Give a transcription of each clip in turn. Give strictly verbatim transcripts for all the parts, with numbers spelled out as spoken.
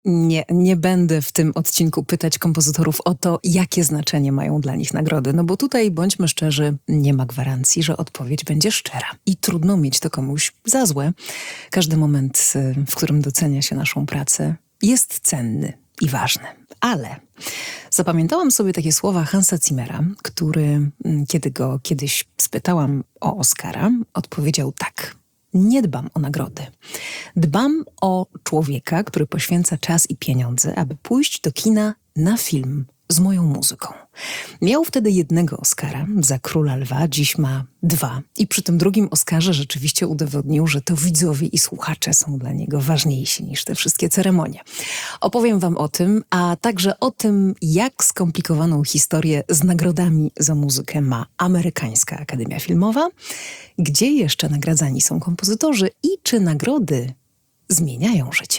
Nie, nie będę w tym odcinku pytać kompozytorów o to, jakie znaczenie mają dla nich nagrody, no bo tutaj, bądźmy szczerzy, nie ma gwarancji, że odpowiedź będzie szczera. I trudno mieć to komuś za złe. Każdy moment, w którym docenia się naszą pracę, jest cenny i ważny. Ale zapamiętałam sobie takie słowa Hansa Zimmera, który, kiedy go kiedyś spytałam o Oscara, odpowiedział tak: nie dbam o nagrody. Dbam o człowieka, który poświęca czas i pieniądze, aby pójść do kina na film z moją muzyką. Miał wtedy jednego Oscara za Króla Lwa, dziś ma dwa. I przy tym drugim Oscarze rzeczywiście udowodnił, że to widzowie i słuchacze są dla niego ważniejsi niż te wszystkie ceremonie. Opowiem wam o tym, a także o tym, jak skomplikowaną historię z nagrodami za muzykę ma Amerykańska Akademia Filmowa, gdzie jeszcze nagradzani są kompozytorzy i czy nagrody zmieniają życie.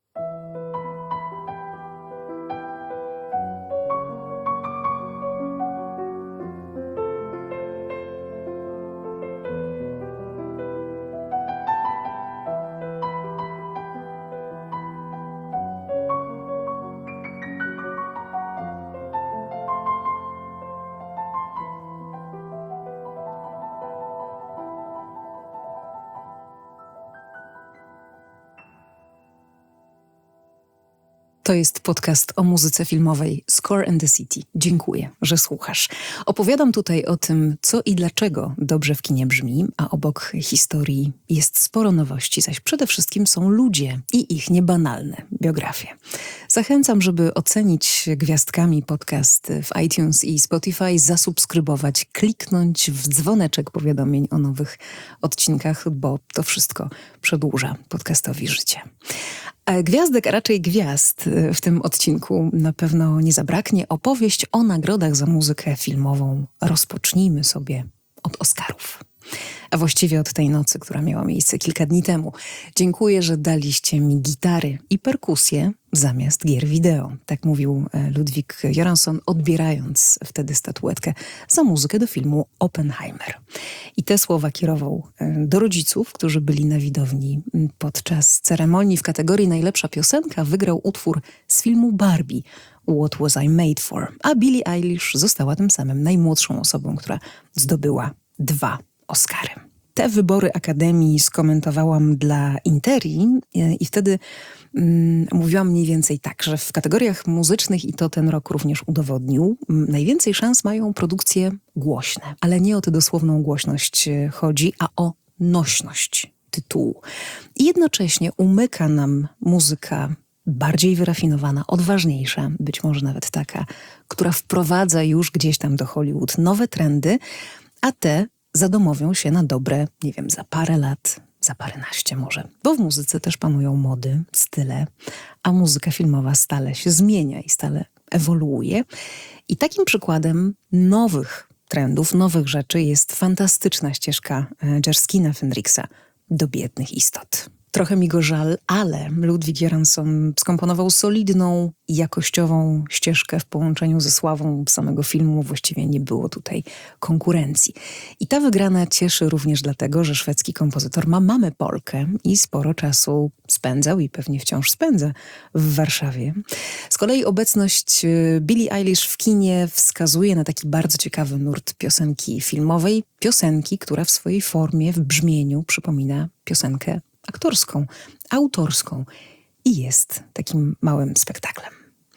To jest podcast o muzyce filmowej Score and the City. Dziękuję, że słuchasz. Opowiadam tutaj o tym, co i dlaczego dobrze w kinie brzmi, a obok historii jest sporo nowości, zaś przede wszystkim są ludzie i ich niebanalne biografie. Zachęcam, żeby ocenić gwiazdkami podcast w iTunes i Spotify, zasubskrybować, kliknąć w dzwoneczek powiadomień o nowych odcinkach, bo to wszystko przedłuża podcastowi życie. Gwiazdek, a raczej gwiazd w tym odcinku na pewno nie zabraknie. Opowieść o nagrodach za muzykę filmową rozpocznijmy sobie od Oscarów. A właściwie od tej nocy, która miała miejsce kilka dni temu. Dziękuję, że daliście mi gitary i perkusję zamiast gier wideo. Tak mówił Ludwig Göransson, odbierając wtedy statuetkę za muzykę do filmu Oppenheimer. I te słowa kierował do rodziców, którzy byli na widowni podczas ceremonii. W kategorii najlepsza piosenka wygrał utwór z filmu Barbie, What Was I Made For? A Billie Eilish została tym samym najmłodszą osobą, która zdobyła dwa Oscary. Te wybory Akademii skomentowałam dla Interi i wtedy mm, mówiłam mniej więcej tak, że w kategoriach muzycznych, i to ten rok również udowodnił, najwięcej szans mają produkcje głośne. Ale nie o tę dosłowną głośność chodzi, a o nośność tytułu. I jednocześnie umyka nam muzyka bardziej wyrafinowana, odważniejsza, być może nawet taka, która wprowadza już gdzieś tam do Hollywood nowe trendy, a te zadomowią się na dobre, nie wiem, za parę lat, za paręnaście może. Bo w muzyce też panują mody, style, a muzyka filmowa stale się zmienia i stale ewoluuje. I takim przykładem nowych trendów, nowych rzeczy jest fantastyczna ścieżka Jerskina Fenrixa do Biednych Istot. Trochę mi go żal, ale Ludwig Göransson skomponował solidną, jakościową ścieżkę w połączeniu ze sławą samego filmu. Właściwie nie było tutaj konkurencji. I ta wygrana cieszy również dlatego, że szwedzki kompozytor ma mamę Polkę i sporo czasu spędzał i pewnie wciąż spędza w Warszawie. Z kolei obecność Billie Eilish w kinie wskazuje na taki bardzo ciekawy nurt piosenki filmowej. Piosenki, która w swojej formie, w brzmieniu przypomina piosenkę aktorską, autorską i jest takim małym spektaklem.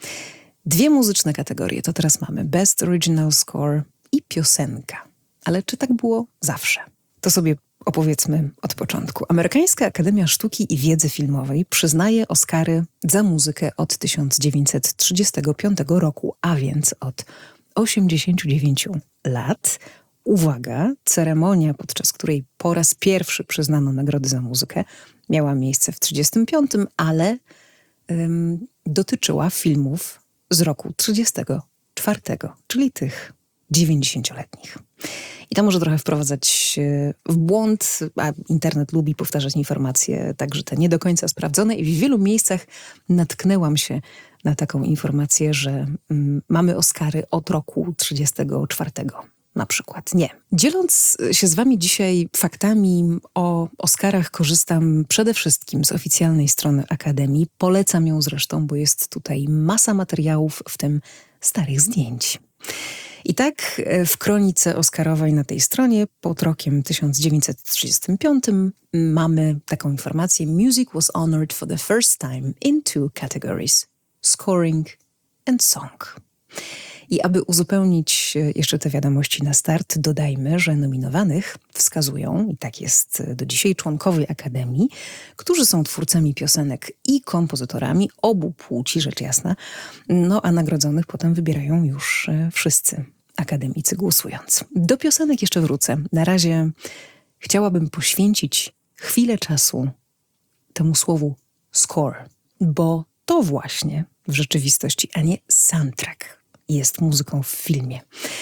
Dwie muzyczne kategorie to teraz mamy: Best Original Score i piosenka. Ale czy tak było zawsze? To sobie opowiedzmy od początku. Amerykańska Akademia Sztuki i Wiedzy Filmowej przyznaje Oscary za muzykę od tysiąc dziewięćset trzydziestego piątego roku, a więc od osiemdziesięciu dziewięciu lat. Uwaga, ceremonia, podczas której po raz pierwszy przyznano nagrody za muzykę, miała miejsce w trzydziestym piątym, ale ym, dotyczyła filmów z roku trzydziestego czwartego, czyli tych dziewięćdziesięcioletnich. I to może trochę wprowadzać w błąd, a internet lubi powtarzać informacje, także te nie do końca sprawdzone, i w wielu miejscach natknęłam się na taką informację, że ym, mamy Oscary od roku trzydziestego czwartego. na przykład. Nie. Dzieląc się z wami dzisiaj faktami o Oscarach, korzystam przede wszystkim z oficjalnej strony Akademii. Polecam ją zresztą, bo jest tutaj masa materiałów, w tym starych zdjęć. I tak w kronice oscarowej na tej stronie pod rokiem tysiąc dziewięćset trzydziestym piątym mamy taką informację: Music was honored for the first time in two categories: scoring and song. I aby uzupełnić jeszcze te wiadomości na start, dodajmy, że nominowanych wskazują, i tak jest do dzisiaj, członkowie Akademii, którzy są twórcami piosenek i kompozytorami obu płci, rzecz jasna, no a nagrodzonych potem wybierają już wszyscy akademicy głosując. Do piosenek jeszcze wrócę. Na razie chciałabym poświęcić chwilę czasu temu słowu score, bo to właśnie w rzeczywistości, a nie soundtrack, jest muzyką w filmie.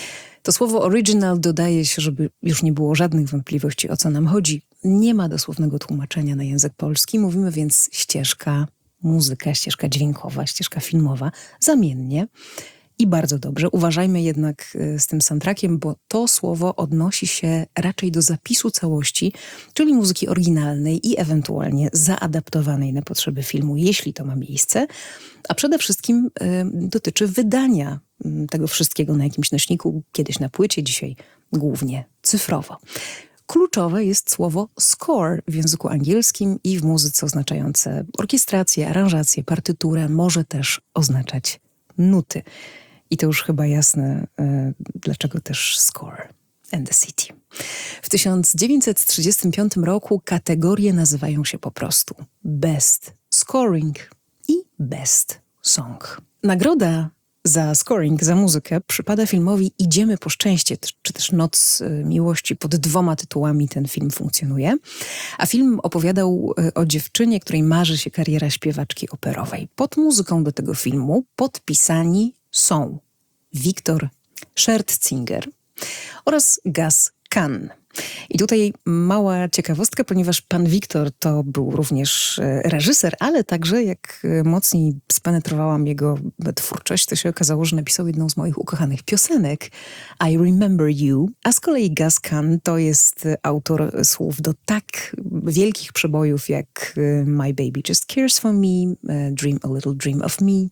To słowo original dodaje się, żeby już nie było żadnych wątpliwości, o co nam chodzi. Nie ma dosłownego tłumaczenia na język polski. Mówimy więc ścieżka, muzyka, ścieżka dźwiękowa, ścieżka filmowa, zamiennie. I bardzo dobrze. Uważajmy jednak z tym soundtrackiem, bo to słowo odnosi się raczej do zapisu całości, czyli muzyki oryginalnej i ewentualnie zaadaptowanej na potrzeby filmu, jeśli to ma miejsce, a przede wszystkim y, dotyczy wydania y, tego wszystkiego na jakimś nośniku, kiedyś na płycie, dzisiaj głównie cyfrowo. Kluczowe jest słowo score w języku angielskim i w muzyce oznaczające orkiestrację, aranżację, partyturę, może też oznaczać nuty. I to już chyba jasne, y, dlaczego też Score and the City. W tysiąc dziewięćset trzydziestym piątym roku kategorie nazywają się po prostu Best Scoring i Best Song. Nagroda za scoring, za muzykę przypada filmowi Idziemy po szczęście, czy też Noc miłości. Pod dwoma tytułami ten film funkcjonuje. A film opowiadał o dziewczynie, której marzy się kariera śpiewaczki operowej. Pod muzyką do tego filmu podpisani są Viktor Schertzinger oraz Gus Kahn. I tutaj mała ciekawostka, ponieważ pan Wiktor to był również reżyser, ale także jak mocniej spenetrowałam jego twórczość, to się okazało, że napisał jedną z moich ukochanych piosenek I Remember You, a z kolei Gus Kahn to jest autor słów do tak wielkich przebojów jak My Baby Just Cares For Me, Dream a Little Dream of Me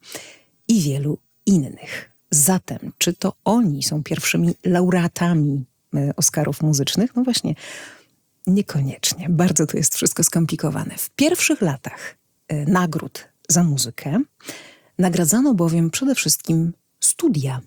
i wielu innych. Zatem, czy to oni są pierwszymi laureatami Oscarów muzycznych? No właśnie, niekoniecznie. Bardzo to jest wszystko skomplikowane. W pierwszych latach y, nagród za muzykę nagradzano bowiem przede wszystkim studia.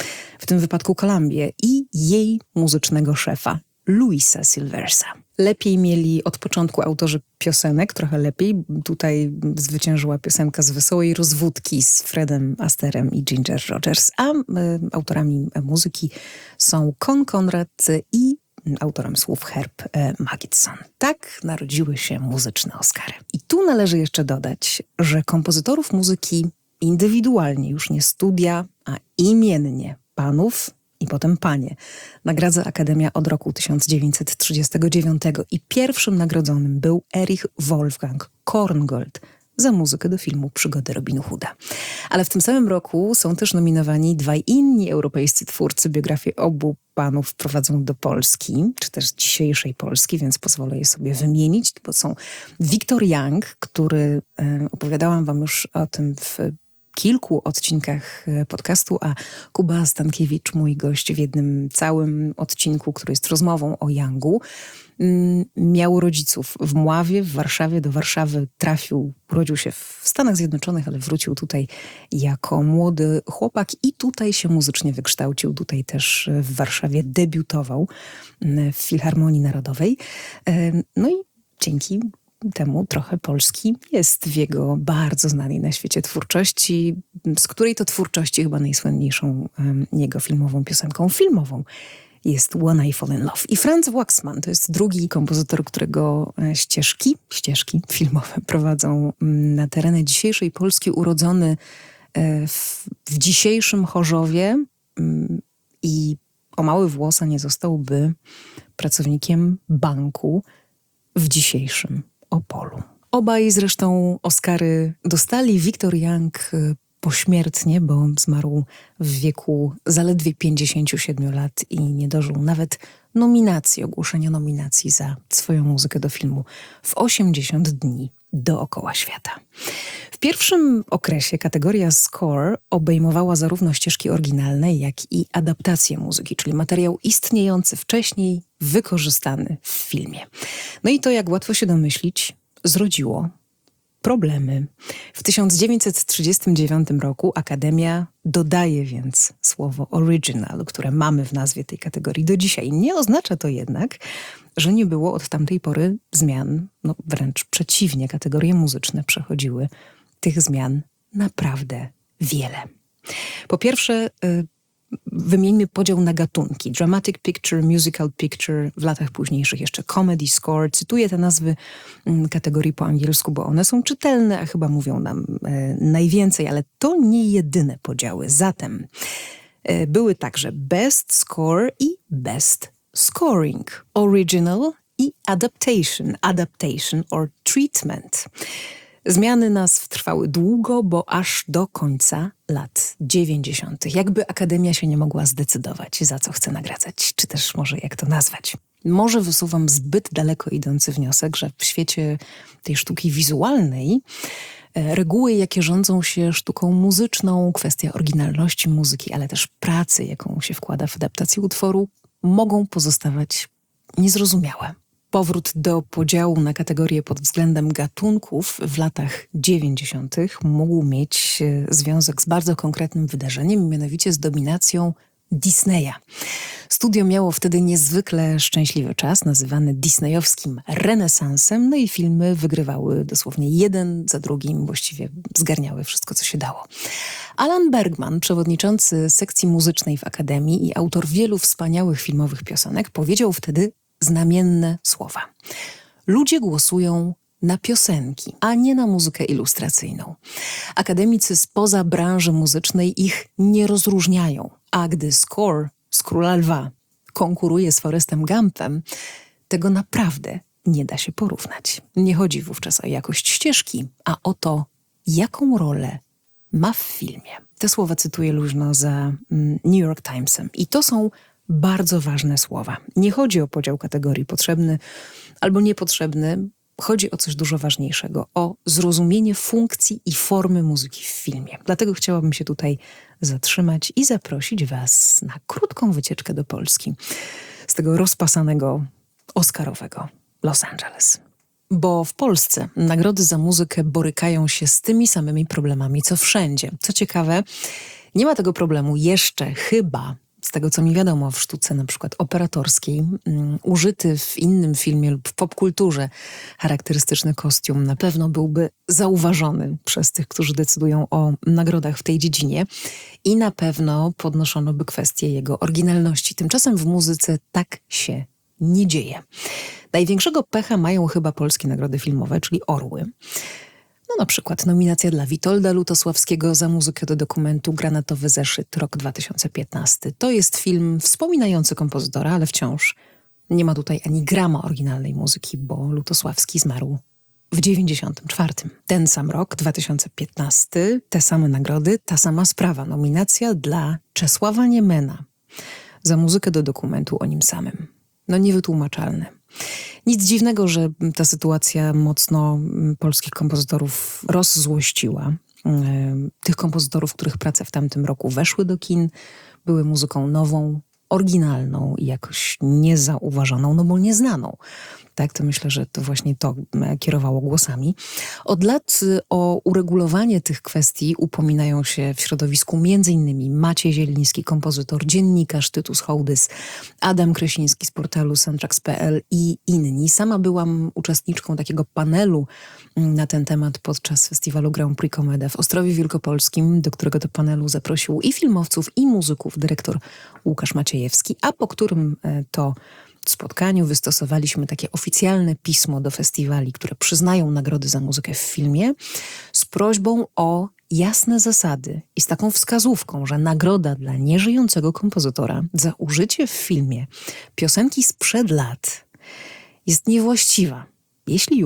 W tym wypadku Columbię i jej muzycznego szefa, Louisa Silversa. Lepiej mieli od początku autorzy piosenek, trochę lepiej. Tutaj zwyciężyła piosenka z Wesołej Rozwódki z Fredem Asterem i Ginger Rogers, a y, autorami muzyki są Con Conrad i autorem słów Herb y, Magidson. Tak narodziły się muzyczne Oscary. I tu należy jeszcze dodać, że kompozytorów muzyki indywidualnie, już nie studia, a imiennie panów i potem panie, nagradza Akademia od roku tysiąc dziewięćset trzydziestego dziewiątego i pierwszym nagrodzonym był Erich Wolfgang Korngold za muzykę do filmu Przygody Robin Hooda. Ale w tym samym roku są też nominowani dwaj inni europejscy twórcy. Biografię obu panów prowadzą do Polski, czy też dzisiejszej Polski, więc pozwolę je sobie wymienić, bo są Victor Young, który, e, opowiadałam wam już o tym w kilku odcinkach podcastu, a Kuba Stankiewicz, mój gość w jednym całym odcinku, który jest rozmową o Youngu, miał rodziców w Mławie, w Warszawie. Do Warszawy trafił, urodził się w Stanach Zjednoczonych, ale wrócił tutaj jako młody chłopak i tutaj się muzycznie wykształcił. Tutaj też w Warszawie debiutował w Filharmonii Narodowej. No i dzięki temu trochę Polski jest w jego bardzo znanej na świecie twórczości, z której to twórczości chyba najsłynniejszą um, jego filmową piosenką filmową jest When I Fall in Love. I Franz Waxman to jest drugi kompozytor, którego ścieżki, ścieżki filmowe prowadzą na tereny dzisiejszej Polski, urodzony w, w dzisiejszym Chorzowie i o mały włosa nie zostałby pracownikiem banku w dzisiejszym Opolu. Obaj zresztą Oscary dostali. Victor Young pośmiertnie, bo zmarł w wieku zaledwie pięćdziesięciu siedmiu lat i nie dożył nawet nominacji, ogłoszenia nominacji za swoją muzykę do filmu w osiemdziesiąt dni dookoła świata. W pierwszym okresie kategoria score obejmowała zarówno ścieżki oryginalne, jak i adaptacje muzyki, czyli materiał istniejący wcześniej, wykorzystany w filmie. No i to, jak łatwo się domyślić, zrodziło problemy. W tysiąc dziewięćset trzydziestym dziewiątym roku Akademia dodaje więc słowo original, które mamy w nazwie tej kategorii do dzisiaj. Nie oznacza to jednak, że nie było od tamtej pory zmian, no wręcz przeciwnie, kategorie muzyczne przechodziły tych zmian naprawdę wiele. Po pierwsze, y, wymieńmy podział na gatunki. Dramatic Picture, Musical Picture, w latach późniejszych jeszcze Comedy Score. Cytuję te nazwy mm, kategorii po angielsku, bo one są czytelne, a chyba mówią nam e, najwięcej, ale to nie jedyne podziały. Zatem e, były także Best Score i Best Scoring, Original i Adaptation, Adaptation or Treatment. Zmiany nazw trwały długo, bo aż do końca lat dziewięćdziesiątych. Jakby Akademia się nie mogła zdecydować, za co chce nagradzać, czy też może jak to nazwać. Może wysuwam zbyt daleko idący wniosek, że w świecie tej sztuki wizualnej reguły, jakie rządzą się sztuką muzyczną, kwestia oryginalności muzyki, ale też pracy, jaką się wkłada w adaptację utworu, mogą pozostawać niezrozumiałe. Powrót do podziału na kategorie pod względem gatunków w latach dziewięćdziesiątych mógł mieć związek z bardzo konkretnym wydarzeniem, mianowicie z dominacją Disneya. Studio miało wtedy niezwykle szczęśliwy czas, nazywany disneyowskim renesansem, no i filmy wygrywały dosłownie jeden za drugim, właściwie zgarniały wszystko, co się dało. Alan Bergman, przewodniczący sekcji muzycznej w Akademii i autor wielu wspaniałych filmowych piosenek, powiedział wtedy znamienne słowa. Ludzie głosują na piosenki, a nie na muzykę ilustracyjną. Akademicy spoza branży muzycznej ich nie rozróżniają, a gdy score z Króla Lwa konkuruje z Forrestem Gumpem, tego naprawdę nie da się porównać. Nie chodzi wówczas o jakość ścieżki, a o to, jaką rolę ma w filmie. Te słowa cytuję luźno za New York Timesem. I to są bardzo ważne słowa. Nie chodzi o podział kategorii potrzebny albo niepotrzebny. Chodzi o coś dużo ważniejszego, o zrozumienie funkcji i formy muzyki w filmie. Dlatego chciałabym się tutaj zatrzymać i zaprosić was na krótką wycieczkę do Polski z tego rozpasanego oscarowego Los Angeles. Bo w Polsce nagrody za muzykę borykają się z tymi samymi problemami, co wszędzie. Co ciekawe, nie ma tego problemu jeszcze chyba, z tego co mi wiadomo, w sztuce na przykład operatorskiej, um, użyty w innym filmie lub w popkulturze charakterystyczny kostium na pewno byłby zauważony przez tych, którzy decydują o nagrodach w tej dziedzinie i na pewno podnoszono by kwestię jego oryginalności. Tymczasem w muzyce tak się nie dzieje. Największego pecha mają chyba polskie nagrody filmowe, czyli Orły. No na przykład nominacja dla Witolda Lutosławskiego za muzykę do dokumentu Granatowy zeszyt, rok dwa tysiące piętnasty. To jest film wspominający kompozytora, ale wciąż nie ma tutaj ani grama oryginalnej muzyki, bo Lutosławski zmarł w dziewięćdziesiątym czwartym. Ten sam rok, dwa tysiące piętnasty, te same nagrody, ta sama sprawa. Nominacja dla Czesława Niemena za muzykę do dokumentu o nim samym. No niewytłumaczalne. Nic dziwnego, że ta sytuacja mocno polskich kompozytorów rozzłościła. Tych kompozytorów, których prace w tamtym roku weszły do kin, były muzyką nową, oryginalną i jakoś niezauważoną, no bo nieznaną. Tak, to myślę, że to właśnie to kierowało głosami. Od lat o uregulowanie tych kwestii upominają się w środowisku między innymi Maciej Zieliński, kompozytor, dziennikarz Tytus Hołdys, Adam Kresiński z portalu soundtracks kropka p l i inni. Sama byłam uczestniczką takiego panelu na ten temat podczas festiwalu Grand Prix Comeda w Ostrowie Wielkopolskim, do którego to panelu zaprosił i filmowców, i muzyków dyrektor Łukasz Maciejewski, a po którym to spotkaniu wystosowaliśmy takie oficjalne pismo do festiwali, które przyznają nagrody za muzykę w filmie, z prośbą o jasne zasady i z taką wskazówką, że nagroda dla nieżyjącego kompozytora za użycie w filmie piosenki sprzed lat jest niewłaściwa. Jeśli już,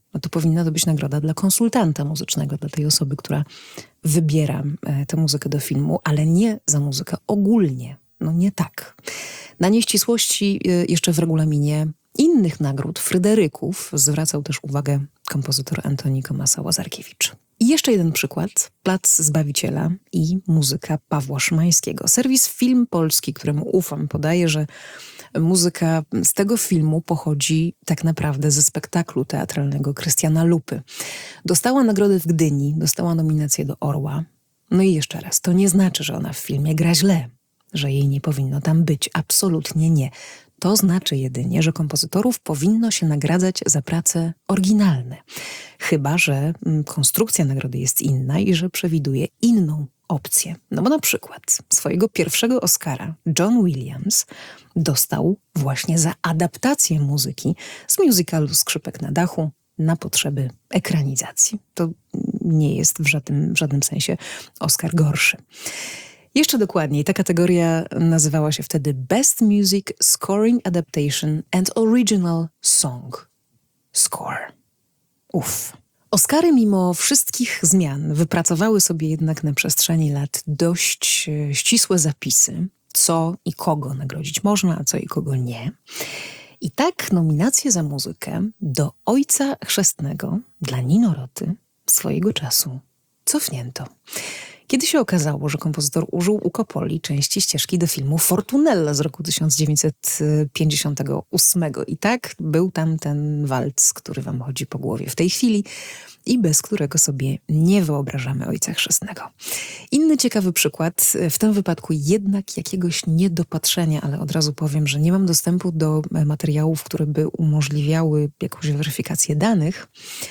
no to powinna to być nagroda dla konsultanta muzycznego, dla tej osoby, która wybiera tę muzykę do filmu, ale nie za muzykę ogólnie. No nie tak. Na nieścisłości jeszcze w regulaminie innych nagród, Fryderyków, zwracał też uwagę kompozytor Antoni Komasa-Łazarkiewicz. I jeszcze jeden przykład. Plac Zbawiciela i muzyka Pawła Szymańskiego. Serwis Film Polski, któremu ufam, podaje, że muzyka z tego filmu pochodzi tak naprawdę ze spektaklu teatralnego Krystiana Lupy. Dostała nagrodę w Gdyni, dostała nominację do Orła. No i jeszcze raz, to nie znaczy, że ona w filmie gra źle, że jej nie powinno tam być. Absolutnie nie. To znaczy jedynie, że kompozytorów powinno się nagradzać za prace oryginalne. Chyba że konstrukcja nagrody jest inna i że przewiduje inną opcję. No bo na przykład swojego pierwszego Oscara John Williams dostał właśnie za adaptację muzyki z musicalu Skrzypek na dachu na potrzeby ekranizacji. To nie jest w żadnym, w żadnym sensie Oscar gorszy. Jeszcze dokładniej, ta kategoria nazywała się wtedy Best Music Scoring Adaptation and Original Song Score. Uff. Oscary mimo wszystkich zmian wypracowały sobie jednak na przestrzeni lat dość ścisłe zapisy, co i kogo nagrodzić można, a co i kogo nie. I tak nominację za muzykę do Ojca Chrzestnego dla Nino Roty swojego czasu cofnięto. Kiedy się okazało, że kompozytor użył u Coppoli części ścieżki do filmu Fortunella z roku tysiąc dziewięćset pięćdziesiątego ósmego. I tak był tam ten walc, który wam chodzi po głowie w tej chwili i bez którego sobie nie wyobrażamy Ojca Chrzestnego. Inny ciekawy przykład, w tym wypadku jednak jakiegoś niedopatrzenia, ale od razu powiem, że nie mam dostępu do materiałów, które by umożliwiały jakąś weryfikację danych,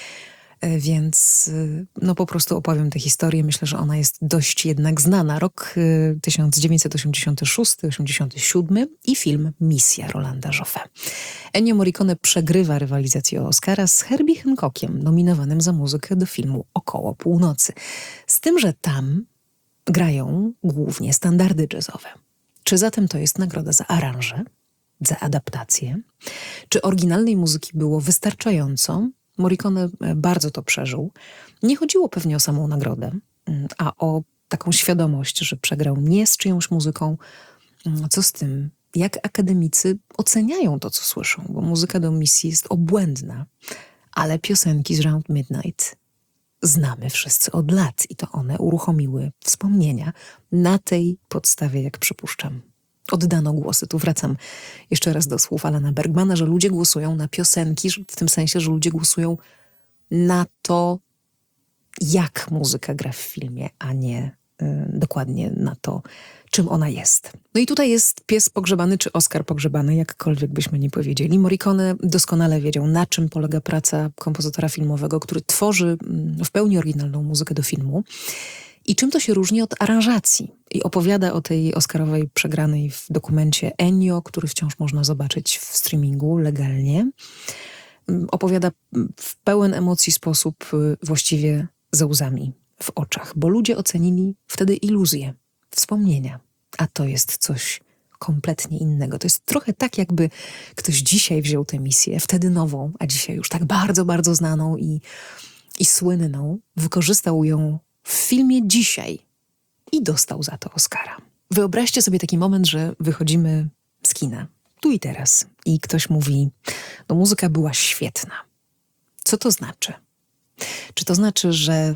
więc no po prostu opowiem tę historię. Myślę, że ona jest dość jednak znana. Rok tysiąc dziewięćset osiemdziesiąty szósty osiemdziesiąty siódmy i film Misja Rolanda Joffé. Ennio Morricone przegrywa rywalizację o Oscara z Herbie Hancockiem, nominowanym za muzykę do filmu Około Północy. Z tym, że tam grają głównie standardy jazzowe. Czy zatem to jest nagroda za aranże, za adaptację? Czy oryginalnej muzyki było wystarczająco? Morricone bardzo to przeżył. Nie chodziło pewnie o samą nagrodę, a o taką świadomość, że przegrał nie z czyjąś muzyką. Co z tym? Jak akademicy oceniają to, co słyszą? Bo muzyka do misji jest obłędna, ale piosenki z Round Midnight znamy wszyscy od lat i to one uruchomiły wspomnienia na tej podstawie, jak przypuszczam. Oddano głosy. Tu wracam jeszcze raz do słów Alana Bergmana, że ludzie głosują na piosenki, w tym sensie, że ludzie głosują na to, jak muzyka gra w filmie, a nie y, dokładnie na to, czym ona jest. No i tutaj jest pies pogrzebany, czy Oscar pogrzebany, jakkolwiek byśmy nie powiedzieli. Morricone doskonale wiedział, na czym polega praca kompozytora filmowego, który tworzy w pełni oryginalną muzykę do filmu. I czym to się różni od aranżacji? I opowiada o tej oscarowej przegranej w dokumencie Ennio, który wciąż można zobaczyć w streamingu legalnie. Opowiada w pełen emocji sposób, właściwie ze łzami w oczach, bo ludzie ocenili wtedy iluzję, wspomnienia, a to jest coś kompletnie innego. To jest trochę tak, jakby ktoś dzisiaj wziął tę misję, wtedy nową, a dzisiaj już tak bardzo, bardzo znaną i, i słynną, wykorzystał ją w filmie dzisiaj i dostał za to Oscara. Wyobraźcie sobie taki moment, że wychodzimy z kina, tu i teraz, i ktoś mówi, no muzyka była świetna. Co to znaczy? Czy to znaczy, że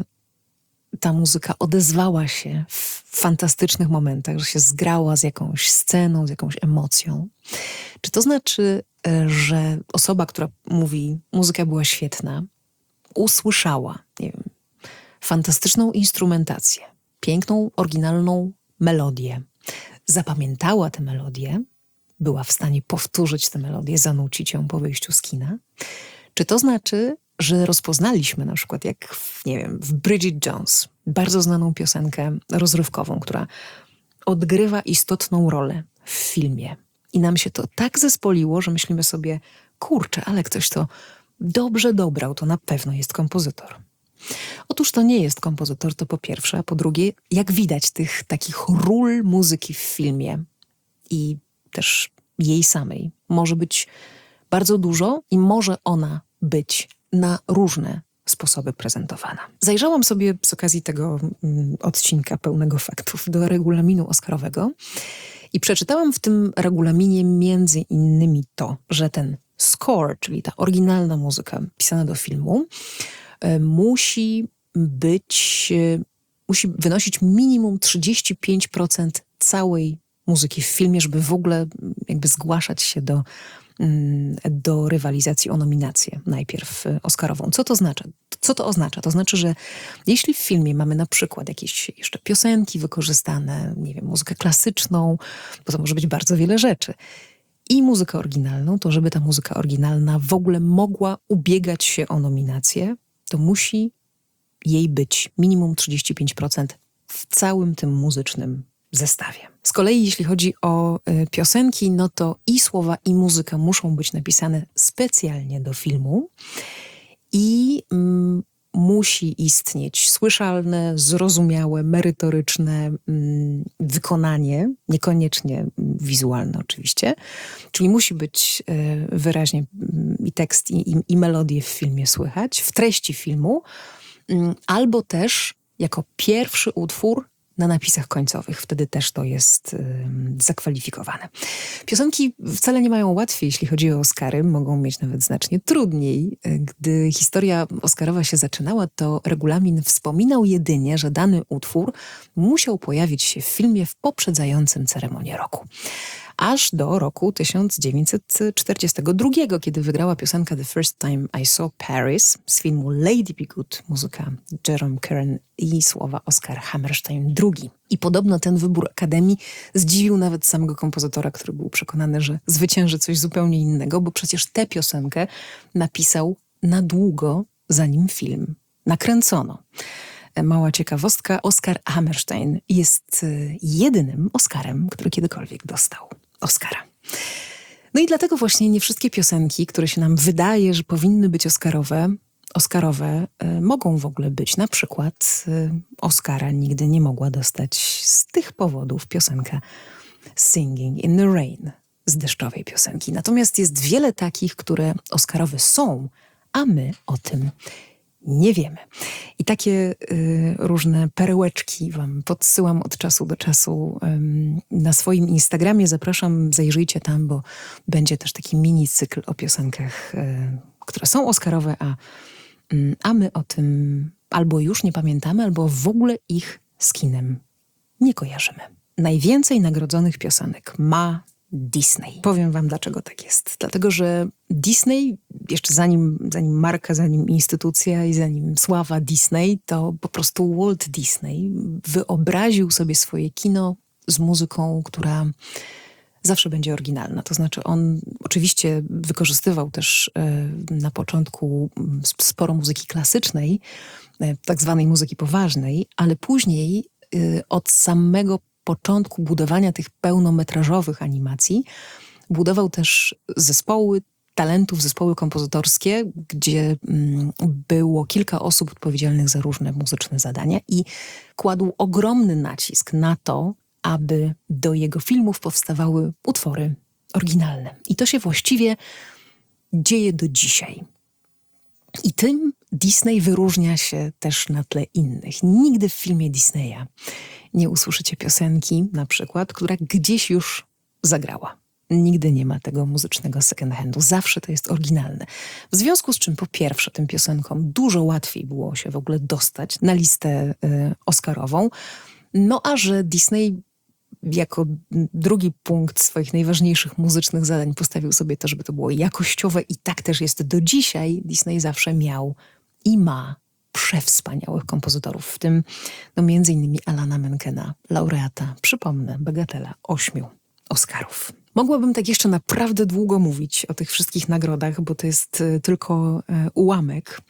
ta muzyka odezwała się w fantastycznych momentach, że się zgrała z jakąś sceną, z jakąś emocją? Czy to znaczy, że osoba, która mówi, muzyka była świetna, usłyszała, nie wiem, fantastyczną instrumentację, piękną, oryginalną melodię, zapamiętała tę melodię, była w stanie powtórzyć tę melodię, zanucić ją po wyjściu z kina? Czy to znaczy, że rozpoznaliśmy na przykład jak, w, nie wiem, w Bridget Jones, bardzo znaną piosenkę rozrywkową, która odgrywa istotną rolę w filmie. I nam się to tak zespoliło, że myślimy sobie, kurczę, ale ktoś to dobrze dobrał, to na pewno jest kompozytor. Otóż to nie jest kompozytor, to po pierwsze, a po drugie, jak widać tych takich ról muzyki w filmie i też jej samej może być bardzo dużo i może ona być na różne sposoby prezentowana. Zajrzałam sobie z okazji tego mm, odcinka pełnego faktów do regulaminu oscarowego i przeczytałam w tym regulaminie między innymi to, że ten score, czyli ta oryginalna muzyka pisana do filmu, y, musi być, y, musi wynosić minimum trzydzieści pięć procent całej muzyki w filmie, żeby w ogóle jakby zgłaszać się do, do rywalizacji o nominację najpierw oscarową. Co to znaczy? Co to oznacza? To znaczy, że jeśli w filmie mamy na przykład jakieś jeszcze piosenki wykorzystane, nie wiem, muzykę klasyczną, bo to może być bardzo wiele rzeczy, i muzykę oryginalną, to żeby ta muzyka oryginalna w ogóle mogła ubiegać się o nominację, to musi jej być minimum trzydzieści pięć procent w całym tym muzycznym zestawie. Z kolei jeśli chodzi o y, piosenki, no to i słowa, i muzyka muszą być napisane specjalnie do filmu i mm, musi istnieć słyszalne, zrozumiałe, merytoryczne mm, wykonanie, niekoniecznie wizualne oczywiście, czyli musi być y, wyraźnie y, i tekst, i, i, i melodię w filmie słychać, w treści filmu, y, albo też jako pierwszy utwór na napisach końcowych. Wtedy też to jest y, zakwalifikowane. Piosenki wcale nie mają łatwiej, jeśli chodzi o Oscary. Mogą mieć nawet znacznie trudniej. Gdy historia oscarowa się zaczynała, to regulamin wspominał jedynie, że dany utwór musiał pojawić się w filmie w poprzedzającym ceremonię roku. Aż do roku tysiąc dziewięćset czterdziestego drugiego, kiedy wygrała piosenka The First Time I Saw Paris z filmu Lady Be Good, muzyka Jerome Kern i słowa Oskar Hammerstein drugi. I podobno ten wybór Akademii zdziwił nawet samego kompozytora, który był przekonany, że zwycięży coś zupełnie innego, bo przecież tę piosenkę napisał na długo, zanim film nakręcono. Mała ciekawostka, Oskar Hammerstein jest jedynym Oscarem, który kiedykolwiek dostał Oscara. No i dlatego właśnie nie wszystkie piosenki, które się nam wydaje, że powinny być Oscarowe, Oscarowe y, mogą w ogóle być. Na przykład y, Oscara nigdy nie mogła dostać z tych powodów piosenka Singing in the Rain z deszczowej piosenki. Natomiast jest wiele takich, które Oscarowe są, a my o tym nie wiemy. I takie y, różne perełeczki wam podsyłam od czasu do czasu ym, na swoim Instagramie. Zapraszam, zajrzyjcie tam, bo będzie też taki mini cykl o piosenkach, y, które są Oscarowe, a, y, a my o tym albo już nie pamiętamy, albo w ogóle ich z kinem nie kojarzymy. Najwięcej nagrodzonych piosenek ma Disney. Powiem wam, dlaczego tak jest. Dlatego, że Disney, jeszcze zanim, zanim marka, zanim instytucja i zanim sława Disney, to po prostu Walt Disney wyobraził sobie swoje kino z muzyką, która zawsze będzie oryginalna. To znaczy on oczywiście wykorzystywał też y, na początku sporo muzyki klasycznej, y, tak zwanej muzyki poważnej, ale później y, od samego początku budowania tych pełnometrażowych animacji budował też zespoły talentów, zespoły kompozytorskie, gdzie mm, było kilka osób odpowiedzialnych za różne muzyczne zadania i kładł ogromny nacisk na to, aby do jego filmów powstawały utwory oryginalne. I to się właściwie dzieje do dzisiaj. I tym Disney wyróżnia się też na tle innych. Nigdy w filmie Disneya nie usłyszycie piosenki, na przykład, która gdzieś już zagrała. Nigdy nie ma tego muzycznego second handu. Zawsze to jest oryginalne. W związku z czym, po pierwsze, tym piosenkom dużo łatwiej było się w ogóle dostać na listę y, oscarową. No a że Disney jako drugi punkt swoich najważniejszych muzycznych zadań postawił sobie to, żeby to było jakościowe i tak też jest do dzisiaj. Disney zawsze miał i ma przewspaniałych kompozytorów, w tym no między innymi Alana Menkena, laureata, przypomnę, bagatela, ośmiu Oscarów. Mogłabym tak jeszcze naprawdę długo mówić o tych wszystkich nagrodach, bo to jest y, tylko y, ułamek.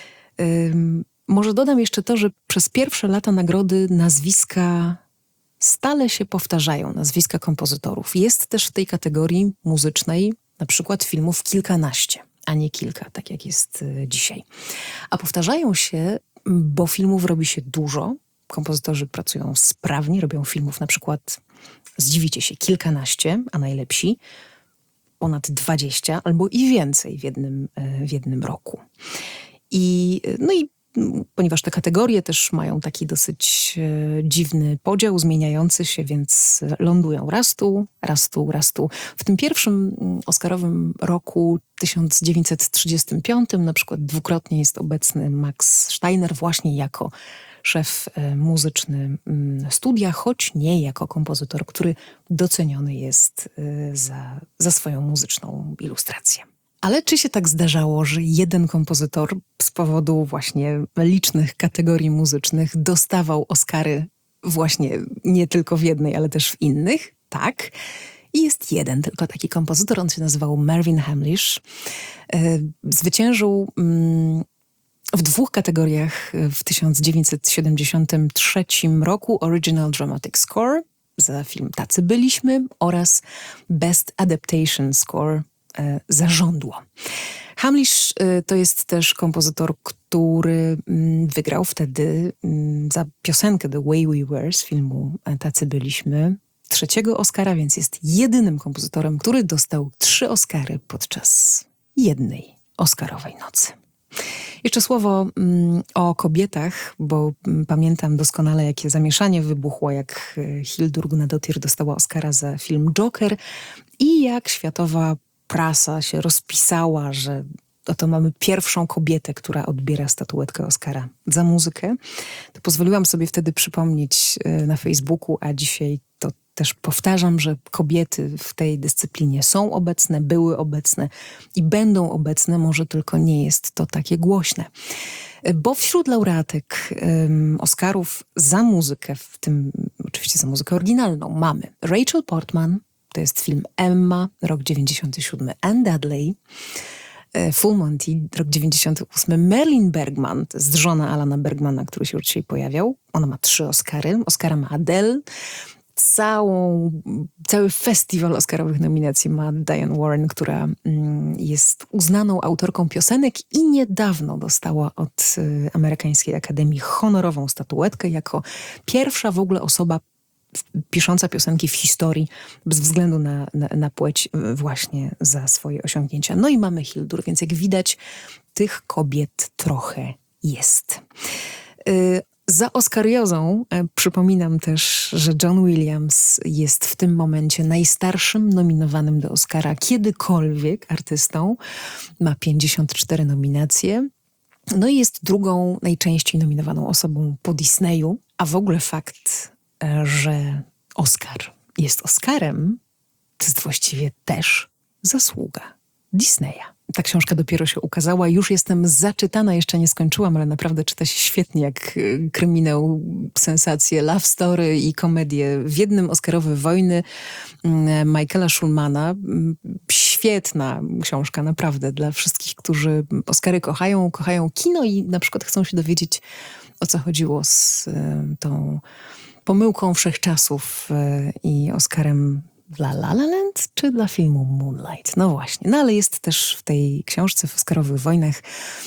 Y, może dodam jeszcze to, że przez pierwsze lata nagrody nazwiska stale się powtarzają, nazwiska kompozytorów. Jest też w tej kategorii muzycznej na przykład filmów kilkanaście, a nie kilka, tak jak jest y, dzisiaj. A powtarzają się, bo filmów robi się dużo. Kompozytorzy pracują sprawnie, robią filmów na przykład, zdziwicie się, kilkanaście, a najlepsi. ponad dwadzieścia albo i więcej w jednym, w jednym roku. I, no i ponieważ te kategorie też mają taki dosyć e, dziwny podział, zmieniający się, więc lądują raz tu, raz tu, raz tu. W tym pierwszym oscarowym roku tysiąc dziewięćset trzydziestym piątym na przykład dwukrotnie jest obecny Max Steiner właśnie jako szef e, muzyczny m, studia, choć nie jako kompozytor, który doceniony jest e, za, za swoją muzyczną ilustrację. Ale czy się tak zdarzało, że jeden kompozytor z powodu właśnie licznych kategorii muzycznych dostawał Oscary właśnie nie tylko w jednej, ale też w innych? Tak. I jest jeden tylko taki kompozytor, on się nazywał Marvin Hamlisch. Zwyciężył w dwóch kategoriach w tysiąc dziewięćset siedemdziesiątym trzecim roku Original Dramatic Score za film Tacy byliśmy oraz Best Adaptation Score za Żądło. Hamlisch to jest też kompozytor, który wygrał wtedy za piosenkę The Way We Were z filmu Tacy byliśmy trzeciego Oscara, więc jest jedynym kompozytorem, który dostał trzy Oscary podczas jednej Oscarowej nocy. Jeszcze słowo mm, o kobietach, bo mm, pamiętam doskonale, jakie zamieszanie wybuchło, jak Hildur Guðnadóttir dostała Oscara za film Joker i jak światowa prasa się rozpisała, że oto mamy pierwszą kobietę, która odbiera statuetkę Oscara za muzykę. To pozwoliłam sobie wtedy przypomnieć na Facebooku, a dzisiaj to też powtarzam, że kobiety w tej dyscyplinie są obecne, były obecne i będą obecne, może tylko nie jest to takie głośne. Bo wśród laureatek um, Oscarów za muzykę, w tym oczywiście za muzykę oryginalną, mamy Rachel Portman, to jest film Emma, rok dziewięćdziesiąty siódmy, Anne Dudley, Full Monty, rok dziewięćdziesiąty ósmy, Marilyn Bergman, to jest żona Alana Bergmana, który się już dzisiaj pojawiał. Ona ma trzy Oscary. Oscara ma Adele. Całą, cały festiwal Oscarowych nominacji ma Diane Warren, która mm, jest uznaną autorką piosenek i niedawno dostała od y, Amerykańskiej Akademii honorową statuetkę jako pierwsza w ogóle osoba pisząca piosenki w historii bez względu na, na, na płeć właśnie za swoje osiągnięcia. No i mamy Hildur, więc jak widać tych kobiet trochę jest. Y, za Oscariozą y, przypominam też, że John Williams jest w tym momencie najstarszym nominowanym do Oscara kiedykolwiek artystą. Ma pięćdziesiąt cztery nominacje. No i jest drugą najczęściej nominowaną osobą po Disneyu, a w ogóle fakt, że Oscar jest Oscarem, to jest właściwie też zasługa Disneya. Ta książka dopiero się ukazała, już jestem zaczytana, jeszcze nie skończyłam, ale naprawdę czyta się świetnie, jak kryminał, sensacje, love story i komedię w jednym. Oscarowe wojny Michaela Schulmana. Świetna książka, naprawdę, dla wszystkich, którzy Oscary kochają, kochają kino i na przykład chcą się dowiedzieć, o co chodziło z tą pomyłką wszechczasów i Oscarem dla La La Land czy dla filmu Moonlight. No właśnie. No ale jest też w tej książce w Oscarowych wojnach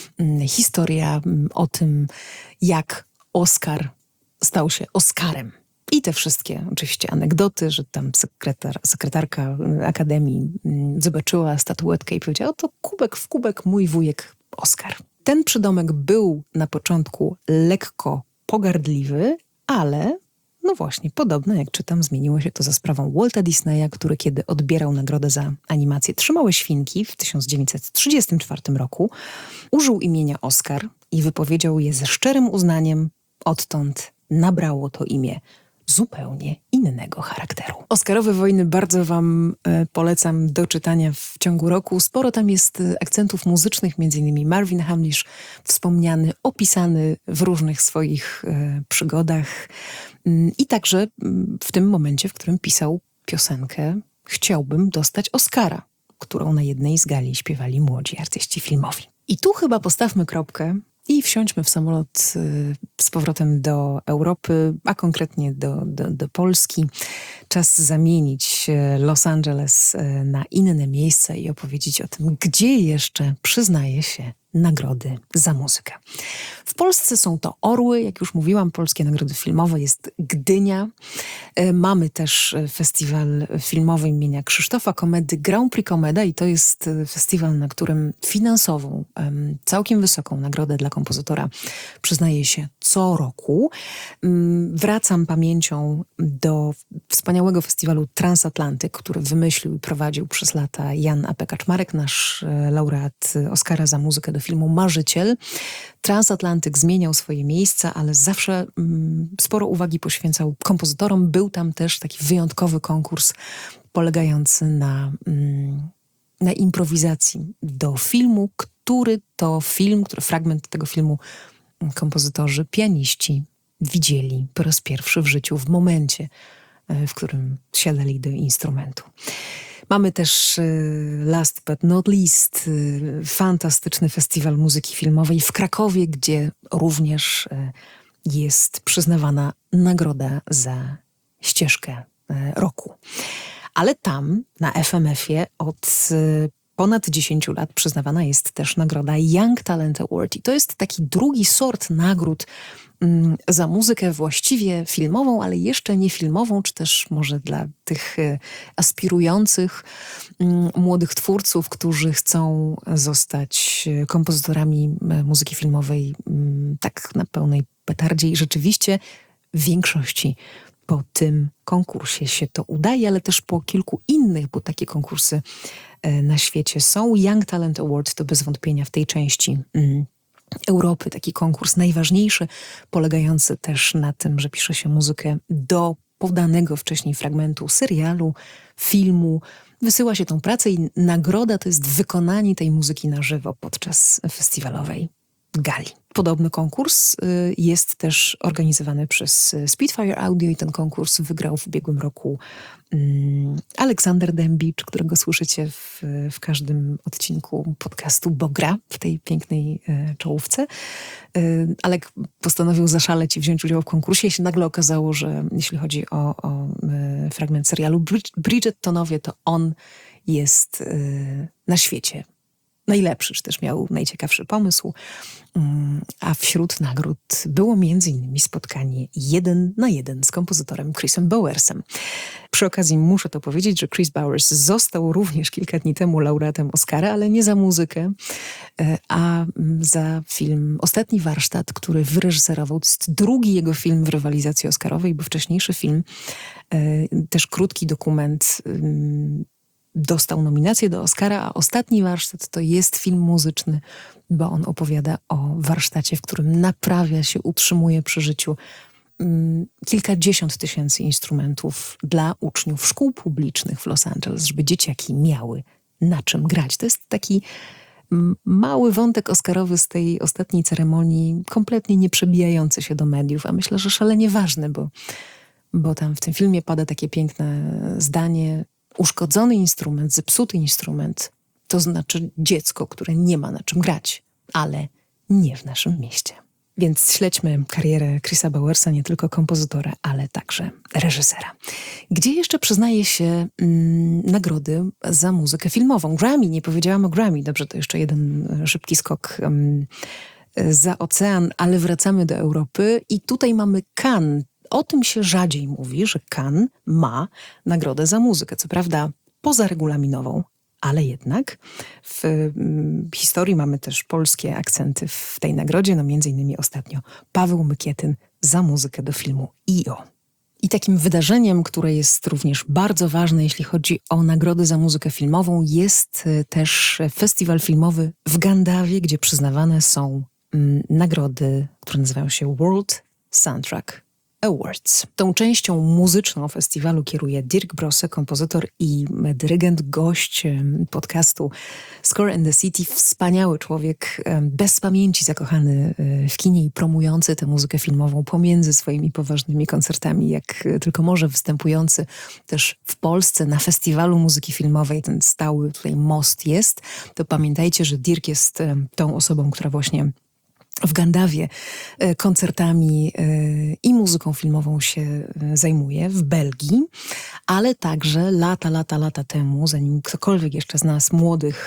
historia o tym, jak Oscar stał się Oscarem. I te wszystkie oczywiście anegdoty, że tam sekretar, sekretarka Akademii zobaczyła statuetkę i powiedziała, oto kubek w kubek mój wujek Oscar. Ten przydomek był na początku lekko pogardliwy, ale no właśnie, podobno jak czytam, zmieniło się to za sprawą Walta Disneya, który kiedy odbierał nagrodę za animację Trzy małe świnki w tysiąc dziewięćset trzydziestym czwartym roku, użył imienia Oscar i wypowiedział je ze szczerym uznaniem. Odtąd nabrało to imię zupełnie innego charakteru. Oscarowe wojny bardzo wam e, polecam do czytania w ciągu roku. Sporo tam jest akcentów muzycznych, między innymi Marvin Hamlisch, wspomniany, opisany w różnych swoich e, przygodach. I także w tym momencie, w którym pisał piosenkę Chciałbym dostać Oscara, którą na jednej z gali śpiewali młodzi artyści filmowi. I tu chyba postawmy kropkę i wsiądźmy w samolot z powrotem do Europy, a konkretnie do, do, do Polski. Czas zamienić Los Angeles na inne miejsce i opowiedzieć o tym, gdzie jeszcze przyznaje się nagrody za muzykę. W Polsce są to Orły, jak już mówiłam, polskie nagrody filmowe, jest Gdynia. Mamy też festiwal filmowy imienia Krzysztofa Komedy, Grand Prix Komeda, i to jest festiwal, na którym finansową, całkiem wysoką nagrodę dla kompozytora przyznaje się co roku. Wracam pamięcią do wspaniałego festiwalu Transatlantyk, który wymyślił i prowadził przez lata Jan A P Kaczmarek, nasz laureat Oscara za muzykę do filmu Marzyciel. Transatlantyk zmieniał swoje miejsca, ale zawsze mm, sporo uwagi poświęcał kompozytorom. Był tam też taki wyjątkowy konkurs polegający na, mm, na improwizacji do filmu, który to film, który fragment tego filmu kompozytorzy, pianiści widzieli po raz pierwszy w życiu, w momencie, w którym siadali do instrumentu. Mamy też last but not least fantastyczny festiwal muzyki filmowej w Krakowie, gdzie również jest przyznawana nagroda za ścieżkę roku. Ale tam, na F M F-ie, od ponad dziesięciu lat przyznawana jest też nagroda Young Talent Award. I to jest taki drugi sort nagród mm, za muzykę właściwie filmową, ale jeszcze nie filmową, czy też może dla tych e, aspirujących mm, młodych twórców, którzy chcą zostać kompozytorami e, muzyki filmowej mm, tak na pełnej petardzie. I rzeczywiście w większości po tym konkursie się to udaje, ale też po kilku innych, bo takie konkursy na świecie są. Young Talent Award to bez wątpienia w tej części mm, Europy taki konkurs najważniejszy, polegający też na tym, że pisze się muzykę do podanego wcześniej fragmentu serialu, filmu. Wysyła się tą pracę i nagroda to jest wykonanie tej muzyki na żywo podczas festiwalowej gali. Podobny konkurs y, jest też organizowany przez Spitfire Audio i ten konkurs wygrał w ubiegłym roku y, Aleksander Dębicz, którego słyszycie w, w każdym odcinku podcastu, bo gra w tej pięknej y, czołówce. Y, Alek postanowił zaszaleć i wziąć udział w konkursie i się nagle okazało, że jeśli chodzi o, o y, fragment serialu Bridget, Bridgertonowie, to on jest y, na świecie najlepszy, czy też miał najciekawszy pomysł. A wśród nagród było między innymi spotkanie jeden na jeden z kompozytorem Chrisem Bowersem. Przy okazji muszę to powiedzieć, że Chris Bowers został również kilka dni temu laureatem Oscara, ale nie za muzykę, a za film Ostatni warsztat, który wyreżyserował. To jest drugi jego film w rywalizacji oscarowej, bo wcześniejszy film, też krótki dokument, dostał nominację do Oscara, a Ostatni warsztat to jest film muzyczny, bo on opowiada o warsztacie, w którym naprawia się, utrzymuje przy życiu um, kilkadziesiąt tysięcy instrumentów dla uczniów szkół publicznych w Los Angeles, żeby dzieciaki miały na czym grać. To jest taki m, mały wątek oscarowy z tej ostatniej ceremonii, kompletnie nie przebijający się do mediów, a myślę, że szalenie ważny, bo, bo tam w tym filmie pada takie piękne zdanie: uszkodzony instrument, zepsuty instrument, to znaczy dziecko, które nie ma na czym grać, ale nie w naszym mieście. Więc śledźmy karierę Chrisa Bowersa, nie tylko kompozytora, ale także reżysera. Gdzie jeszcze przyznaje się mm, nagrody za muzykę filmową? Grammy, nie powiedziałam o Grammy. Dobrze, to jeszcze jeden szybki skok um, za ocean, ale wracamy do Europy i tutaj mamy Cannes. O tym się rzadziej mówi, że Cannes ma nagrodę za muzykę. Co prawda pozarregulaminową, ale jednak w mm, historii mamy też polskie akcenty w tej nagrodzie. No między innymi ostatnio Paweł Mykietyn za muzykę do filmu I O. I takim wydarzeniem, które jest również bardzo ważne, jeśli chodzi o nagrody za muzykę filmową, jest też festiwal filmowy w Gandawie, gdzie przyznawane są mm, nagrody, które nazywają się World Soundtrack Awards. Tą częścią muzyczną festiwalu kieruje Dirk Brosse, kompozytor i dyrygent, gość podcastu Score and the City. Wspaniały człowiek, bez pamięci zakochany w kinie i promujący tę muzykę filmową pomiędzy swoimi poważnymi koncertami, jak tylko może, występujący też w Polsce na festiwalu muzyki filmowej. Ten stały tutaj most jest. To pamiętajcie, że Dirk jest tą osobą, która właśnie w Gandawie koncertami i muzyką filmową się zajmuje, w Belgii, ale także lata, lata, lata temu, zanim ktokolwiek jeszcze z nas młodych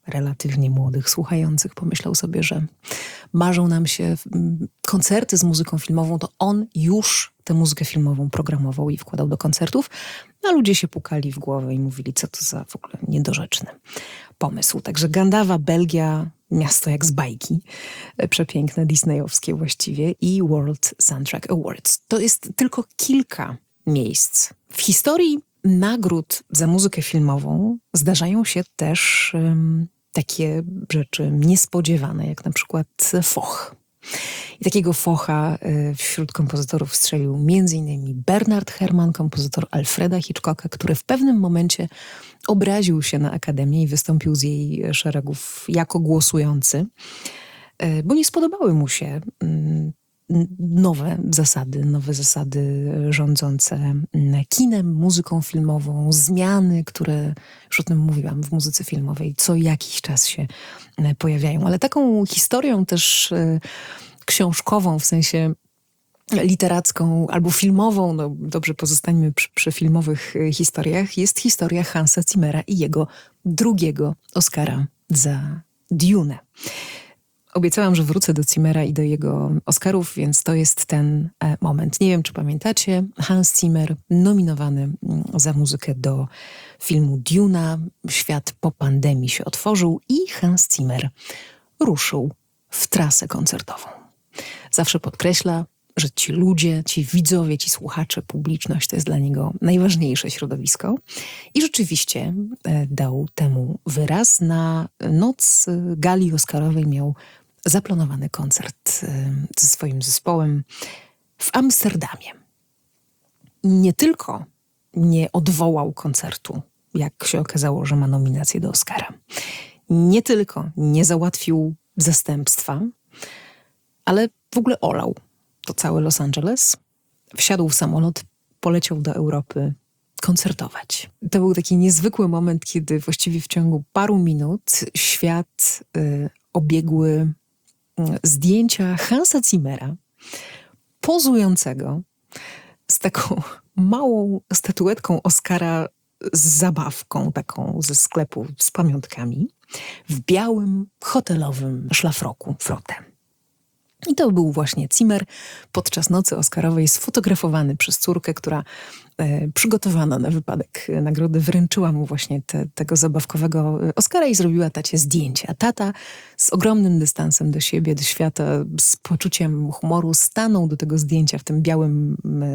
relatywnie młodych słuchających pomyślał sobie, że marzą nam się koncerty z muzyką filmową, to on już tę muzykę filmową programował i wkładał do koncertów, a ludzie się pukali w głowę i mówili, co to za w ogóle niedorzeczny pomysł. Także Gandawa, Belgia, miasto jak z bajki, przepiękne, disneyowskie właściwie, i World Soundtrack Awards. To jest tylko kilka miejsc. W historii nagród za muzykę filmową zdarzają się też um, takie rzeczy niespodziewane, jak na przykład foch. I takiego focha y, wśród kompozytorów strzelił między innymi Bernard Herrmann, kompozytor Alfreda Hitchcocka, który w pewnym momencie obraził się na Akademię i wystąpił z jej szeregów jako głosujący, y, bo nie spodobały mu się y, nowe zasady, nowe zasady rządzące kinem, muzyką filmową, zmiany, które, już o tym mówiłam, w muzyce filmowej co jakiś czas się pojawiają. Ale taką historią też książkową, w sensie literacką albo filmową, no dobrze, pozostańmy przy, przy filmowych historiach, jest historia Hansa Zimmera i jego drugiego Oscara za Dune. Obiecałam, że wrócę do Zimmera i do jego Oscarów, więc to jest ten e, moment. Nie wiem, czy pamiętacie, Hans Zimmer nominowany za muzykę do filmu Duna. Świat po pandemii się otworzył i Hans Zimmer ruszył w trasę koncertową. Zawsze podkreśla, że ci ludzie, ci widzowie, ci słuchacze, publiczność to jest dla niego najważniejsze środowisko. I rzeczywiście e, dał temu wyraz. Na noc gali oscarowej miał zaplanowany koncert e, ze swoim zespołem w Amsterdamie. Nie tylko nie odwołał koncertu, jak się okazało, że ma nominację do Oscara. Nie tylko nie załatwił zastępstwa, ale w ogóle olał to całe Los Angeles, wsiadł w samolot, poleciał do Europy koncertować. To był taki niezwykły moment, kiedy właściwie w ciągu paru minut świat y, obiegły y, zdjęcia Hansa Zimmera pozującego z taką małą statuetką Oscara z zabawką taką ze sklepu z pamiątkami w białym hotelowym szlafroku frotę. I to był właśnie Zimmer podczas nocy oscarowej sfotografowany przez córkę, która e, przygotowana na wypadek nagrody wręczyła mu właśnie te, tego zabawkowego Oscara i zrobiła tacie zdjęcie. A tata z ogromnym dystansem do siebie, do świata, z poczuciem humoru stanął do tego zdjęcia w tym białym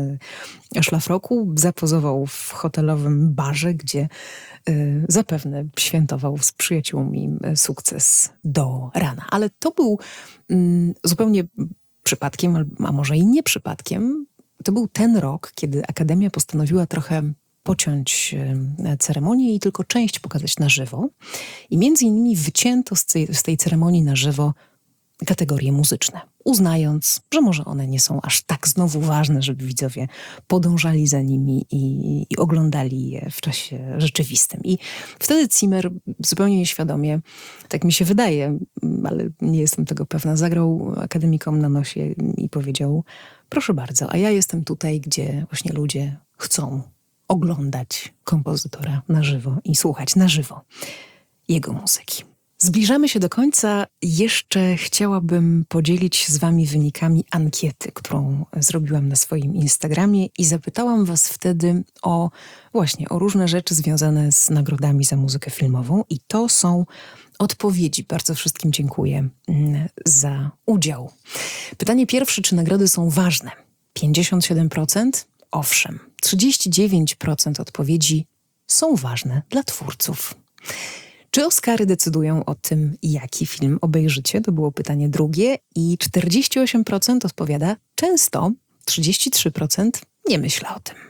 e, szlafroku, zapozował w hotelowym barze, gdzie e, zapewne świętował z przyjaciółmi sukces do rana. Ale to był mm, zupełnie przypadkiem, a może i nie przypadkiem, to był ten rok, kiedy Akademia postanowiła trochę pociąć ceremonię i tylko część pokazać na żywo. I między innymi wycięto z tej, z tej ceremonii na żywo kategorie muzyczne, uznając, że może one nie są aż tak znowu ważne, żeby widzowie podążali za nimi i, i oglądali je w czasie rzeczywistym. I wtedy Zimmer zupełnie nieświadomie, tak mi się wydaje, ale nie jestem tego pewna, zagrał akademikom na nosie i powiedział: proszę bardzo, a ja jestem tutaj, gdzie właśnie ludzie chcą oglądać kompozytora na żywo i słuchać na żywo jego muzyki. Zbliżamy się do końca. Jeszcze chciałabym podzielić się z wami wynikami ankiety, którą zrobiłam na swoim Instagramie i zapytałam was wtedy o właśnie o różne rzeczy związane z nagrodami za muzykę filmową i to są odpowiedzi. Bardzo wszystkim dziękuję za udział. Pytanie pierwsze, czy nagrody są ważne? pięćdziesiąt siedem procent? Owszem. trzydzieści dziewięć procent odpowiedzi są ważne dla twórców. Czy Oscary decydują o tym, jaki film obejrzycie? To było pytanie drugie i czterdzieści osiem procent odpowiada często, trzydzieści trzy procent nie myślę o tym.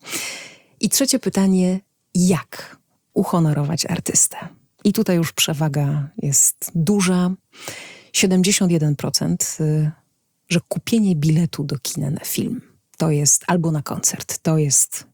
I trzecie pytanie, jak uhonorować artystę? I tutaj już przewaga jest duża. siedemdziesiąt jeden procent, że kupienie biletu do kina na film to jest, albo na koncert, to jest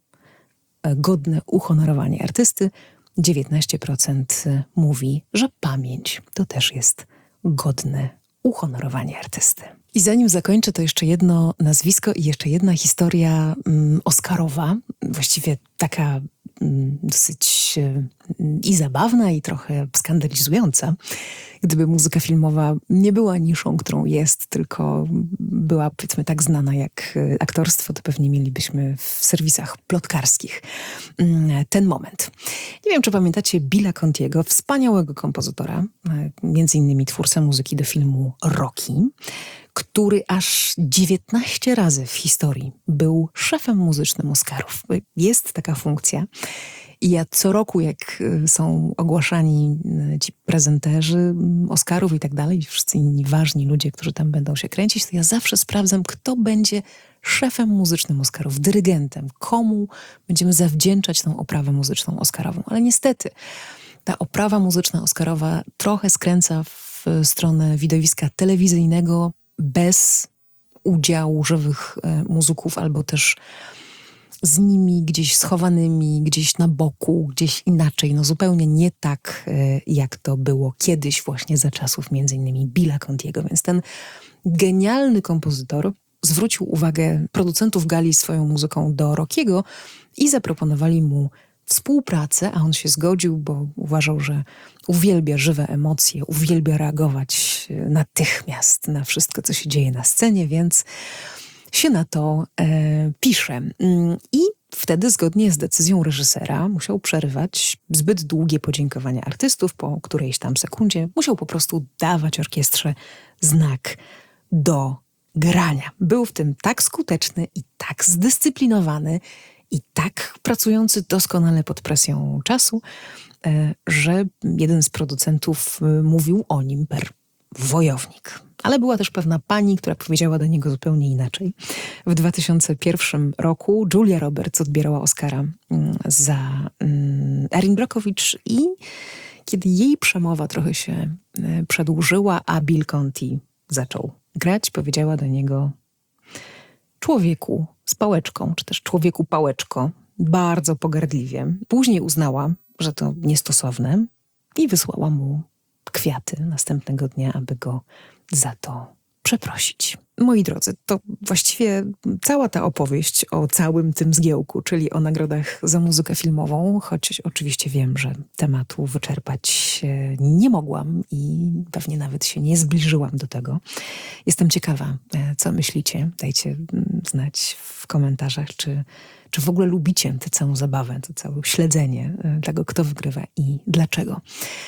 godne uhonorowanie artysty. dziewiętnaście procent mówi, że pamięć to też jest godne uhonorowanie artysty. I zanim zakończę, to jeszcze jedno nazwisko i jeszcze jedna historia um, oscarowa, właściwie taka mm, dosyć mm, i zabawna, i trochę skandalizująca, gdyby muzyka filmowa nie była niszą, którą jest, tylko była, powiedzmy, tak znana jak y, aktorstwo, to pewnie mielibyśmy w serwisach plotkarskich mm, ten moment. Nie wiem, czy pamiętacie Billa Contiego, wspaniałego kompozytora, y, między innymi twórcę muzyki do filmu Rocky, który aż dziewiętnaście razy w historii był szefem muzycznym Oscarów. Jest taka funkcja. I ja co roku, jak y, są ogłaszani y, ci prezenterzy y, Oscarów i tak dalej, wszyscy inni ważni ludzie, którzy tam będą się kręcić, to ja zawsze sprawdzam, kto będzie szefem muzycznym Oscarów, dyrygentem, komu będziemy zawdzięczać tą oprawę muzyczną Oscarową. Ale niestety ta oprawa muzyczna Oscarowa trochę skręca w stronę widowiska telewizyjnego bez udziału żywych y, muzyków, albo też z nimi gdzieś schowanymi, gdzieś na boku, gdzieś inaczej, no zupełnie nie tak, y, jak to było kiedyś właśnie za czasów między innymi Billa Contiego. Więc ten genialny kompozytor zwrócił uwagę producentów gali swoją muzyką do Rockiego i zaproponowali mu współpracę, a on się zgodził, bo uważał, że uwielbia żywe emocje, uwielbia reagować natychmiast na wszystko, co się dzieje na scenie, więc się na to e, pisze. I wtedy, zgodnie z decyzją reżysera, musiał przerywać zbyt długie podziękowania artystów po którejś tam sekundzie. Musiał po prostu dawać orkiestrze znak do grania. Był w tym tak skuteczny i tak zdyscyplinowany i tak pracujący doskonale pod presją czasu, że jeden z producentów mówił o nim per wojownik. Ale była też pewna pani, która powiedziała do niego zupełnie inaczej. W dwa tysiące pierwszym roku Julia Roberts odbierała Oscara za Erin Brockovich i kiedy jej przemowa trochę się przedłużyła, a Bill Conti zaczął grać, powiedziała do niego: człowieku z pałeczką, czy też człowieku pałeczko, bardzo pogardliwie. Później uznała, że to niestosowne i wysłała mu kwiaty następnego dnia, aby go za to przeprosić. Moi drodzy, to właściwie cała ta opowieść o całym tym zgiełku, czyli o nagrodach za muzykę filmową, choć oczywiście wiem, że tematu wyczerpać nie mogłam i pewnie nawet się nie zbliżyłam do tego. Jestem ciekawa, co myślicie. Dajcie znać w komentarzach, czy, czy w ogóle lubicie tę całą zabawę, to całe śledzenie tego, kto wygrywa i dlaczego.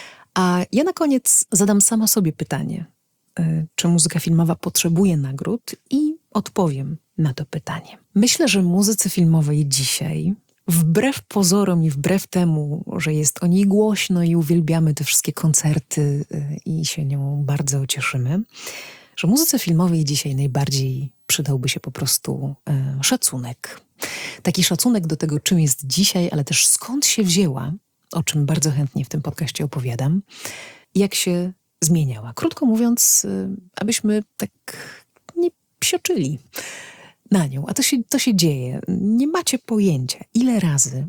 A ja na koniec zadam sama sobie pytanie, czy muzyka filmowa potrzebuje nagród, i odpowiem na to pytanie. Myślę, że muzyce filmowej dzisiaj, wbrew pozorom i wbrew temu, że jest o niej głośno i uwielbiamy te wszystkie koncerty i się nią bardzo cieszymy, że muzyce filmowej dzisiaj najbardziej przydałby się po prostu e, szacunek. Taki szacunek do tego, czym jest dzisiaj, ale też skąd się wzięła, o czym bardzo chętnie w tym podcaście opowiadam, jak się zmieniała. Krótko mówiąc, abyśmy tak nie psioczyli na nią. A to się, to się dzieje. Nie macie pojęcia, ile razy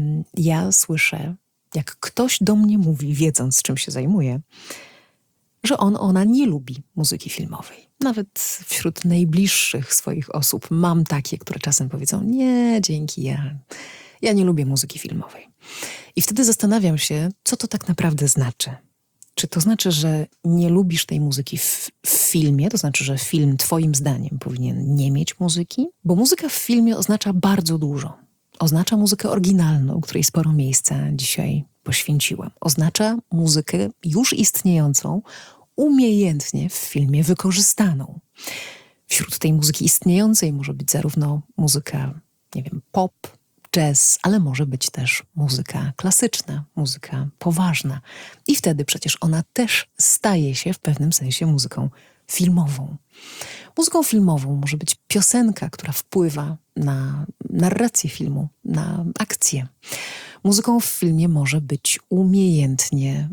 ja słyszę, jak ktoś do mnie mówi, wiedząc, czym się zajmuje, że on, ona nie lubi muzyki filmowej. Nawet wśród najbliższych swoich osób mam takie, które czasem powiedzą: nie, dzięki, ja, ja nie lubię muzyki filmowej. I wtedy zastanawiam się, co to tak naprawdę znaczy. Czy to znaczy, że nie lubisz tej muzyki w, w filmie? To znaczy, że film twoim zdaniem powinien nie mieć muzyki? Bo muzyka w filmie oznacza bardzo dużo. Oznacza muzykę oryginalną, której sporo miejsca dzisiaj poświęciłam. Oznacza muzykę już istniejącą, umiejętnie w filmie wykorzystaną. Wśród tej muzyki istniejącej może być zarówno muzyka, nie wiem, pop, jazz, ale może być też muzyka klasyczna, muzyka poważna. I wtedy przecież ona też staje się w pewnym sensie muzyką filmową. Muzyką filmową może być piosenka, która wpływa na narrację filmu, na akcję. Muzyką w filmie może być umiejętnie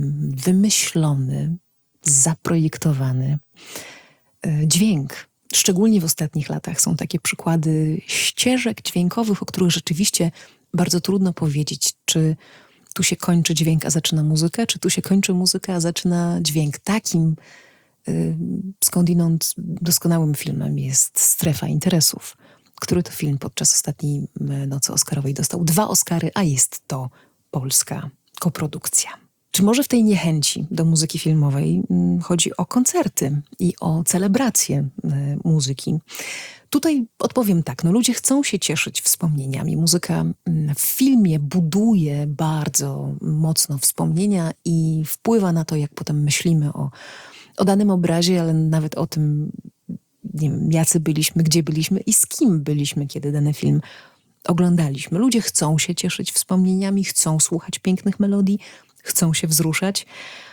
wymyślony, zaprojektowany dźwięk. Szczególnie w ostatnich latach są takie przykłady ścieżek dźwiękowych, o których rzeczywiście bardzo trudno powiedzieć, czy tu się kończy dźwięk, a zaczyna muzykę, czy tu się kończy muzyka, a zaczyna dźwięk. Takim y, skądinąd doskonałym filmem jest Strefa Interesów, który to film podczas ostatniej nocy Oscarowej dostał dwa Oscary, a jest to polska koprodukcja. Czy może w tej niechęci do muzyki filmowej chodzi o koncerty i o celebrację muzyki? Tutaj odpowiem tak, no ludzie chcą się cieszyć wspomnieniami. Muzyka w filmie buduje bardzo mocno wspomnienia i wpływa na to, jak potem myślimy o, o danym obrazie, ale nawet o tym, nie wiem, jacy byliśmy, gdzie byliśmy i z kim byliśmy, kiedy dany film oglądaliśmy. Ludzie chcą się cieszyć wspomnieniami, chcą słuchać pięknych melodii, chcą się wzruszać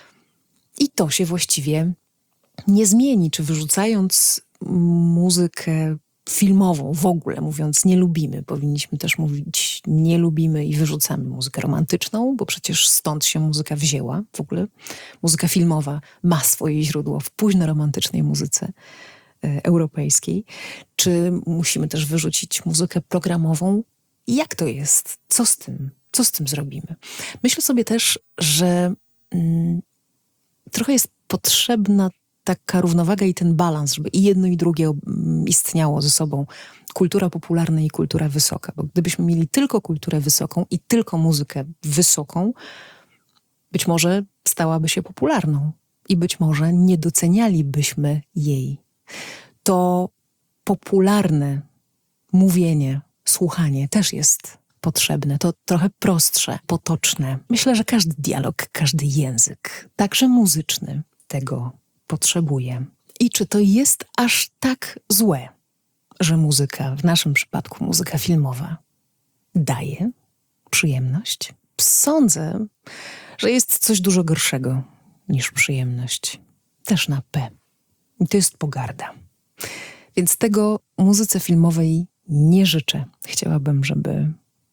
i to się właściwie nie zmieni. Czy wyrzucając muzykę filmową w ogóle, mówiąc nie lubimy, powinniśmy też mówić nie lubimy i wyrzucamy muzykę romantyczną, bo przecież stąd się muzyka wzięła w ogóle. Muzyka filmowa ma swoje źródło w późnoromantycznej muzyce europejskiej. Czy musimy też wyrzucić muzykę programową? Jak to jest? Co z tym? Co z tym zrobimy? Myślę sobie też, że mm, trochę jest potrzebna taka równowaga i ten balans, żeby i jedno i drugie istniało ze sobą. Kultura popularna i kultura wysoka. Bo gdybyśmy mieli tylko kulturę wysoką i tylko muzykę wysoką, być może stałaby się popularną i być może nie docenialibyśmy jej. To popularne mówienie, słuchanie też jest potrzebne. To trochę prostsze, potoczne. Myślę, że każdy dialog, każdy język, także muzyczny, tego potrzebuje. I czy to jest aż tak złe, że muzyka, w naszym przypadku muzyka filmowa, daje przyjemność? Sądzę, że jest coś dużo gorszego niż przyjemność. Też na P. I to jest pogarda. Więc tego muzyce filmowej nie życzę. Chciałabym, żeby,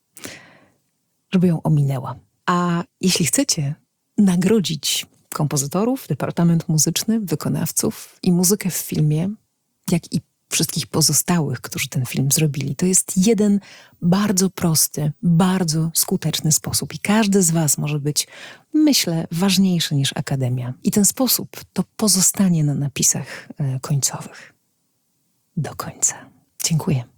żeby ją ominęła. A jeśli chcecie nagrodzić kompozytorów, departament muzyczny, wykonawców i muzykę w filmie, jak i wszystkich pozostałych, którzy ten film zrobili, to jest jeden bardzo prosty, bardzo skuteczny sposób. I każdy z was może być, myślę, ważniejszy niż Akademia. I ten sposób to pozostanie na napisach końcowych. Do końca. Dziękuję.